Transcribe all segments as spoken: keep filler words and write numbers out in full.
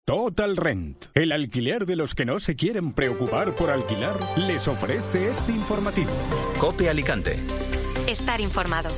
Total Rent, el alquiler de los que no se quieren preocupar por alquilar, les ofrece este informativo. COPE Alicante. Estar informado.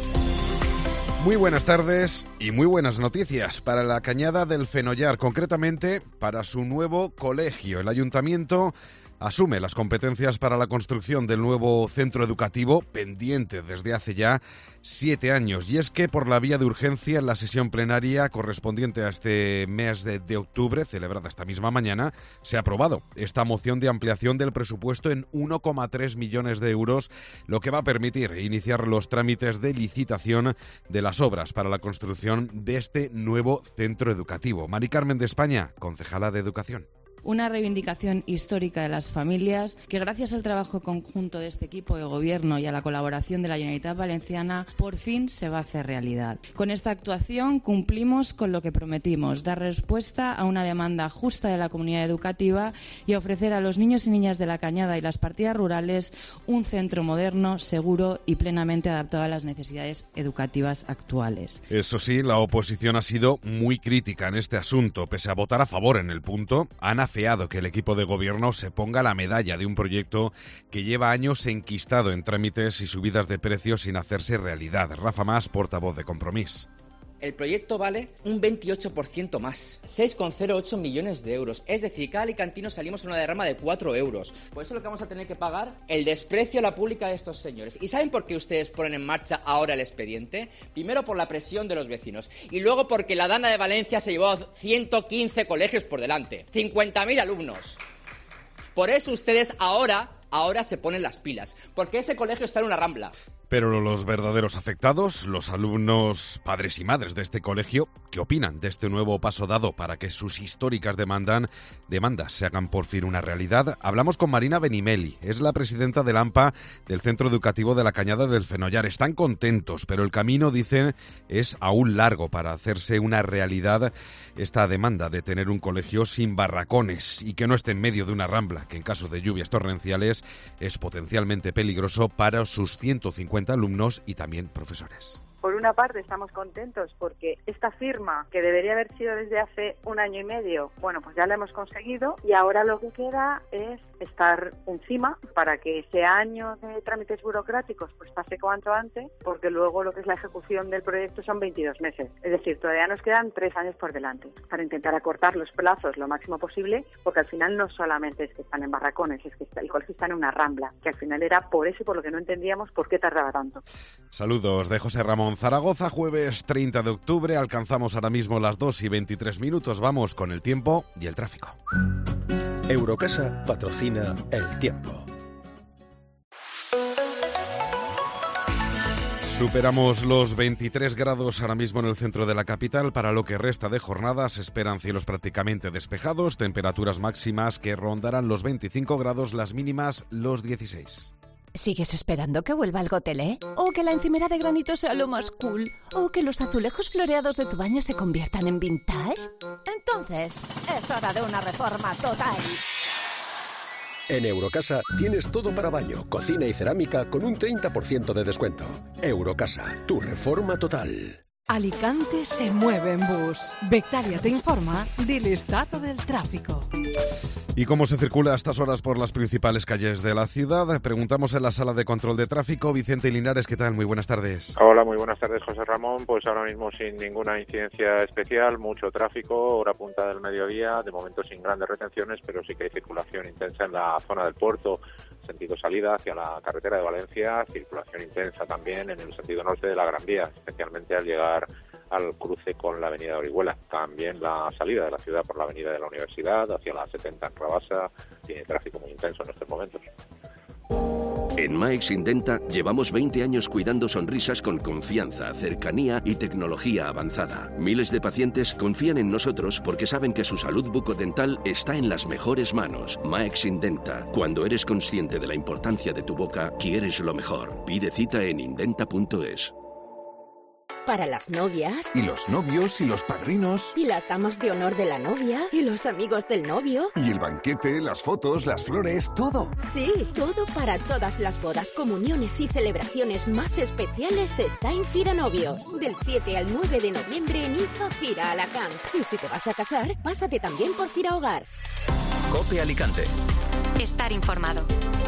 Muy buenas tardes y muy buenas noticias para la Cañada del Fenollar, concretamente para su nuevo colegio. El ayuntamiento asume las competencias para la construcción del nuevo centro educativo, pendiente desde hace ya siete años. Y es que por la vía de urgencia, en la sesión plenaria correspondiente a este mes de, de octubre, celebrada esta misma mañana, se ha aprobado esta moción de ampliación del presupuesto en uno coma tres millones de euros, lo que va a permitir iniciar los trámites de licitación de las obras para la construcción de este nuevo centro educativo. Mari Carmen de España, concejala de Educación. Una reivindicación histórica de las familias que, gracias al trabajo conjunto de este equipo de gobierno y a la colaboración de la Generalitat Valenciana, por fin se va a hacer realidad. Con esta actuación cumplimos con lo que prometimos, dar respuesta a una demanda justa de la comunidad educativa y ofrecer a los niños y niñas de la Cañada y las partidas rurales un centro moderno, seguro y plenamente adaptado a las necesidades educativas actuales. Eso sí, la oposición ha sido muy crítica en este asunto. Pese a votar a favor en el punto, han afeado que el equipo de gobierno se ponga la medalla de un proyecto que lleva años enquistado en trámites y subidas de precios sin hacerse realidad. Rafa Mas, portavoz de Compromís. El proyecto vale un veintiocho por ciento más, seis coma cero ocho millones de euros. Es decir, cada alicantino salimos a una derrama de cuatro euros. Por eso lo que vamos a tener que pagar, el desprecio a la pública de estos señores. ¿Y saben por qué ustedes ponen en marcha ahora el expediente? Primero por la presión de los vecinos y luego porque la Dana de Valencia se llevó ciento quince colegios por delante, cincuenta mil alumnos. Por eso ustedes ahora, ahora se ponen las pilas, porque ese colegio está en una rambla. Pero los verdaderos afectados, los alumnos, padres y madres de este colegio, ¿qué opinan de este nuevo paso dado para que sus históricas demandan, demandas se hagan por fin una realidad? Hablamos con Marina Benimeli, es la presidenta del AMPA del Centro Educativo de la Cañada del Fenollar. Están contentos, pero el camino, dicen, es aún largo para hacerse una realidad esta demanda de tener un colegio sin barracones y que no esté en medio de una rambla, que en caso de lluvias torrenciales es potencialmente peligroso para sus ciento cincuenta alumnos y también profesores. Por una parte estamos contentos porque esta firma, que debería haber sido desde hace un año y medio, bueno, pues ya la hemos conseguido y ahora lo que queda es estar encima para que ese año de trámites burocráticos pues pase cuanto antes, porque luego lo que es la ejecución del proyecto son veintidós meses. Es decir, todavía nos quedan tres años por delante para intentar acortar los plazos lo máximo posible, porque al final no solamente es que están en barracones, es que el colegio está en una rambla, que al final era por eso y por lo que no entendíamos por qué tardaba tanto. Saludos de José Ramón. Zaragoza, jueves treinta de octubre, alcanzamos ahora mismo las dos y veintitrés minutos, vamos con el tiempo y el tráfico. Eurocasa patrocina el tiempo. Superamos los veintitrés grados ahora mismo en el centro de la capital. Para lo que resta de jornada se esperan cielos prácticamente despejados, temperaturas máximas que rondarán los veinticinco grados, las mínimas los dieciséis. ¿Sigues esperando que vuelva el gotelé? ¿O que la encimera de granito sea lo más cool? ¿O que los azulejos floreados de tu baño se conviertan en vintage? Entonces, es hora de una reforma total. En Eurocasa tienes todo para baño, cocina y cerámica con un treinta por ciento de descuento. Eurocasa, tu reforma total. Alicante se mueve en bus. Bectalia te informa del estado del tráfico. ¿Y cómo se circula a estas horas por las principales calles de la ciudad? Preguntamos en la sala de control de tráfico. Vicente Linares, ¿qué tal? Muy buenas tardes. Hola, muy buenas tardes, José Ramón. Pues ahora mismo sin ninguna incidencia especial, mucho tráfico, hora punta del mediodía, de momento sin grandes retenciones, pero sí que hay circulación intensa en la zona del puerto, sentido salida hacia la carretera de Valencia, circulación intensa también en el sentido norte de la Gran Vía, especialmente al llegar al cruce con la avenida de Orihuela. También la salida de la ciudad por la avenida de la Universidad hacia la setenta en Rabasa tiene tráfico muy intenso en estos momentos. En Maix Indenta llevamos veinte años cuidando sonrisas con confianza, cercanía y tecnología avanzada. Miles de pacientes confían en nosotros porque saben que su salud bucodental está en las mejores manos. Maix Indenta. Cuando eres consciente de la importancia de tu boca, quieres lo mejor. Pide cita en indenta punto es. Para las novias. Y los novios y los padrinos. Y las damas de honor de la novia. Y los amigos del novio. Y el banquete, las fotos, las flores, todo. Sí, todo para todas las bodas, comuniones y celebraciones más especiales está en Fira Novios. Del siete al nueve de noviembre en IFA Fira Alacant. Y si te vas a casar, pásate también por Fira Hogar. COPE Alicante. Estar informado.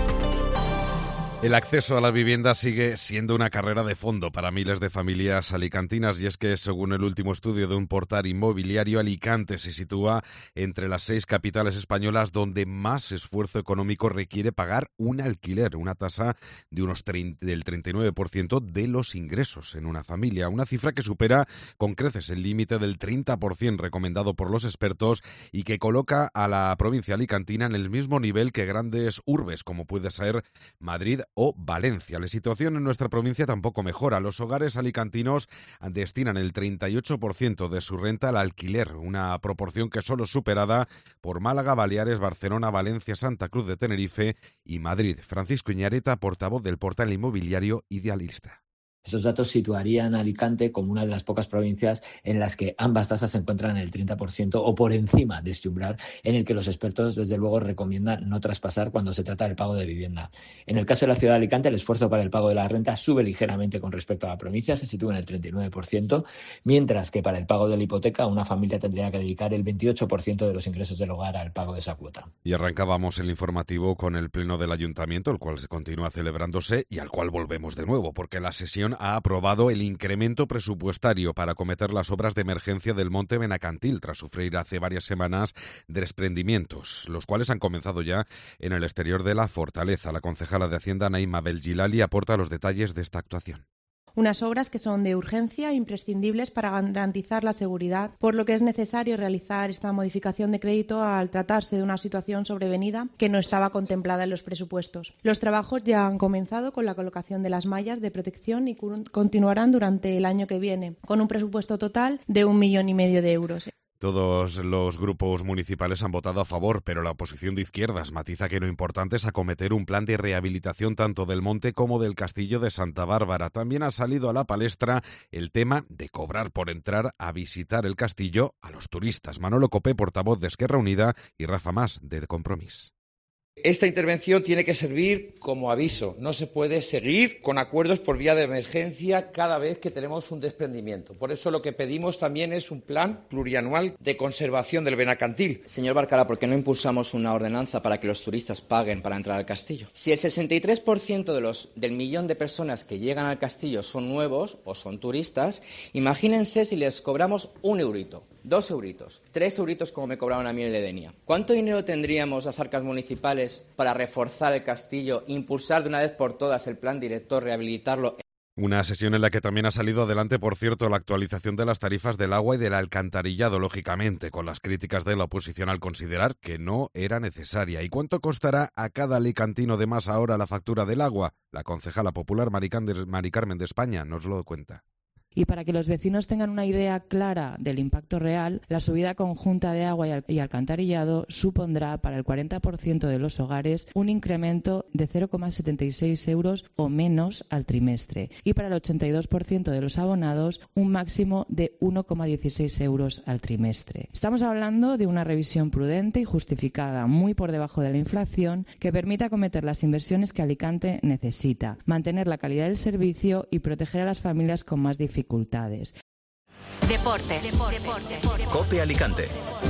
El acceso a la vivienda sigue siendo una carrera de fondo para miles de familias alicantinas y es que, según el último estudio de un portal inmobiliario, Alicante se sitúa entre las seis capitales españolas donde más esfuerzo económico requiere pagar un alquiler, una tasa de unos treinta, del treinta y nueve por ciento de los ingresos en una familia, una cifra que supera con creces el límite del treinta por ciento recomendado por los expertos y que coloca a la provincia alicantina en el mismo nivel que grandes urbes como puede ser Madrid o Valencia. La situación en nuestra provincia tampoco mejora. Los hogares alicantinos destinan el treinta y ocho por ciento de su renta al alquiler, una proporción que solo es superada por Málaga, Baleares, Barcelona, Valencia, Santa Cruz de Tenerife y Madrid. Francisco Iñareta, portavoz del portal inmobiliario Idealista. Esos datos situarían a Alicante como una de las pocas provincias en las que ambas tasas se encuentran en el treinta por ciento o por encima de este umbral, en el que los expertos desde luego recomiendan no traspasar cuando se trata del pago de vivienda. En el caso de la ciudad de Alicante, el esfuerzo para el pago de la renta sube ligeramente con respecto a la provincia, se sitúa en el treinta y nueve por ciento, mientras que para el pago de la hipoteca una familia tendría que dedicar el veintiocho por ciento de los ingresos del hogar al pago de esa cuota. Y arrancábamos el informativo con el pleno del ayuntamiento, el cual se continúa celebrándose y al cual volvemos de nuevo, porque la sesión ha aprobado el incremento presupuestario para acometer las obras de emergencia del Monte Benacantil tras sufrir hace varias semanas desprendimientos, los cuales han comenzado ya en el exterior de la fortaleza. La concejala de Hacienda, Naima Belgilali, aporta los detalles de esta actuación. Unas obras que son de urgencia e imprescindibles para garantizar la seguridad, por lo que es necesario realizar esta modificación de crédito al tratarse de una situación sobrevenida que no estaba contemplada en los presupuestos. Los trabajos ya han comenzado con la colocación de las mallas de protección y continuarán durante el año que viene, con un presupuesto total de un millón y medio de euros. Todos los grupos municipales han votado a favor, pero la oposición de izquierdas matiza que lo importante es acometer un plan de rehabilitación tanto del monte como del castillo de Santa Bárbara. También ha salido a la palestra el tema de cobrar por entrar a visitar el castillo a los turistas. Manolo Copé, portavoz de Esquerra Unida, y Rafa Mas, de Compromís. Esta intervención tiene que servir como aviso. No se puede seguir con acuerdos por vía de emergencia cada vez que tenemos un desprendimiento. Por eso lo que pedimos también es un plan plurianual de conservación del Benacantil. Señor Barcala, ¿por qué no impulsamos una ordenanza para que los turistas paguen para entrar al castillo? Si el sesenta y tres por ciento de los, del millón de personas que llegan al castillo son nuevos o son turistas, imagínense si les cobramos un eurito. Dos euritos, tres euritos como me cobraron a mí en Ledenia. ¿Cuánto dinero tendríamos las arcas municipales para reforzar el castillo, impulsar de una vez por todas el plan director, rehabilitarlo? Una sesión en la que también ha salido adelante, por cierto, la actualización de las tarifas del agua y del alcantarillado, lógicamente, con las críticas de la oposición al considerar que no era necesaria. ¿Y cuánto costará a cada alicantino de más ahora la factura del agua? La concejala popular Mari Carmen de España nos lo cuenta. Y para que los vecinos tengan una idea clara del impacto real, la subida conjunta de agua y, al- y alcantarillado supondrá para el cuarenta por ciento de los hogares un incremento de cero coma setenta y seis euros o menos al trimestre y para el ochenta y dos por ciento de los abonados un máximo de uno coma dieciséis euros al trimestre. Estamos hablando de una revisión prudente y justificada, muy por debajo de la inflación, que permita acometer las inversiones que Alicante necesita, mantener la calidad del servicio y proteger a las familias con más dificultades. dificultades. Deportes. Deportes. COPE Alicante.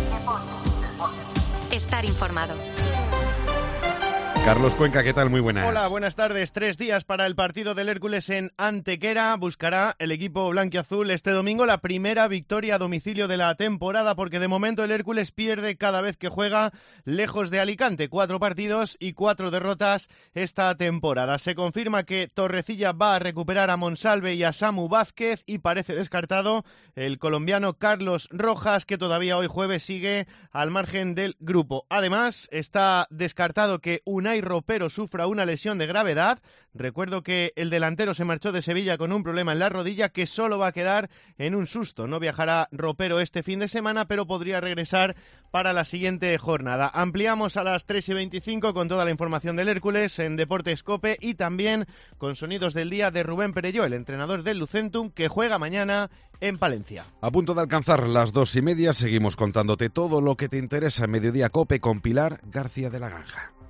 Estar informado. Carlos Cuenca, ¿qué tal? Muy buenas. Hola, buenas tardes. Tres días para el partido del Hércules en Antequera. Buscará el equipo blanquiazul este domingo la primera victoria a domicilio de la temporada, porque de momento el Hércules pierde cada vez que juega lejos de Alicante. Cuatro partidos y cuatro derrotas esta temporada. Se confirma que Torrecilla va a recuperar a Monsalve y a Samu Vázquez y parece descartado el colombiano Carlos Rojas, que todavía hoy jueves sigue al margen del grupo. Además, está descartado que Unai Unai Ropero sufra una lesión de gravedad. Recuerdo que el delantero se marchó de Sevilla con un problema en la rodilla que solo va a quedar en un susto. No viajará Ropero este fin de semana, pero podría regresar para la siguiente jornada. Ampliamos a las tres y veinticinco con toda la información del Hércules en Deportes COPE y también con sonidos del día de Rubén Perelló, el entrenador del Lucentum, que juega mañana en Palencia. A punto de alcanzar las dos y media, seguimos contándote todo lo que te interesa en Mediodía COPE con Pilar García de la Granja.